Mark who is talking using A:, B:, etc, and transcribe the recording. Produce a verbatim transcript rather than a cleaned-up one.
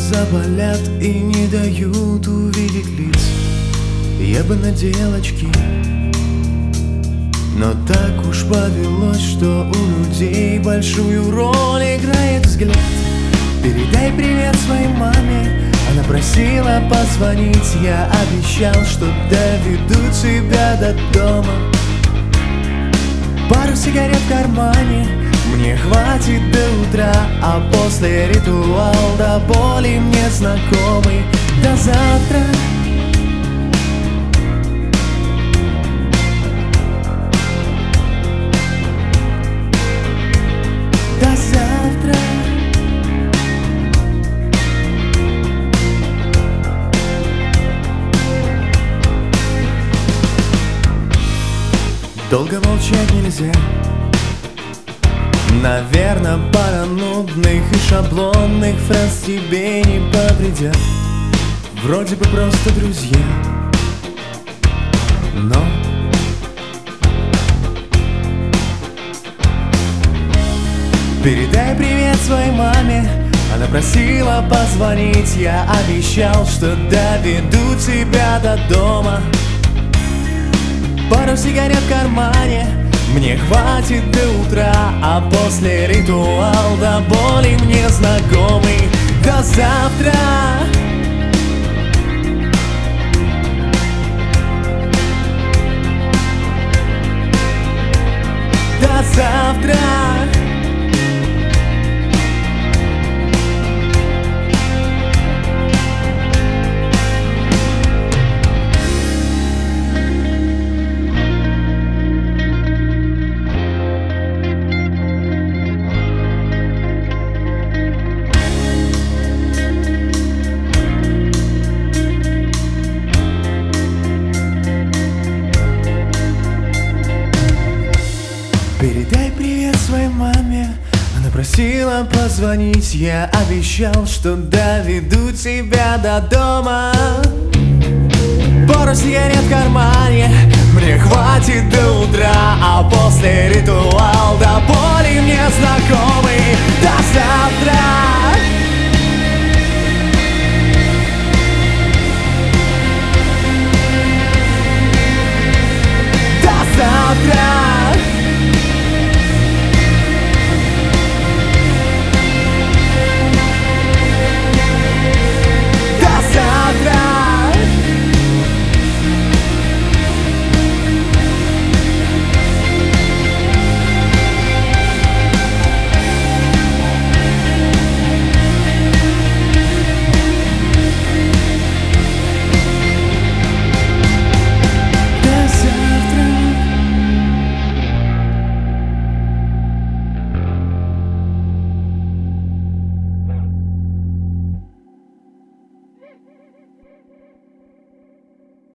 A: глаза болят и не дают увидеть лиц. Я бы надел очки, но так уж повелось, что у людей большую роль играет взгляд. Передай привет своей маме, она просила позвонить. Я обещал, что доведу тебя до дома. Пару сигарет в кармане мне хватит до утра, а после ритуал до боли мне знакомый. До завтра. До завтра. Долго молчать нельзя. Наверно, пара нудных и шаблонных фраз тебе не повредят. Вроде бы просто друзья, но передай привет своей маме, она просила позвонить. Я обещал, что доведу тебя до дома. Пару сигарет в кармане мне хватит до утра, а после ритуал до боли мне знакомый. До завтра. До завтра. Передай привет своей маме, она просила позвонить. Я обещал, что доведу тебя до дома. Пару сигарет в кармане мне хватит до утра, а после ритуал до боли мне знакомый. До завтра.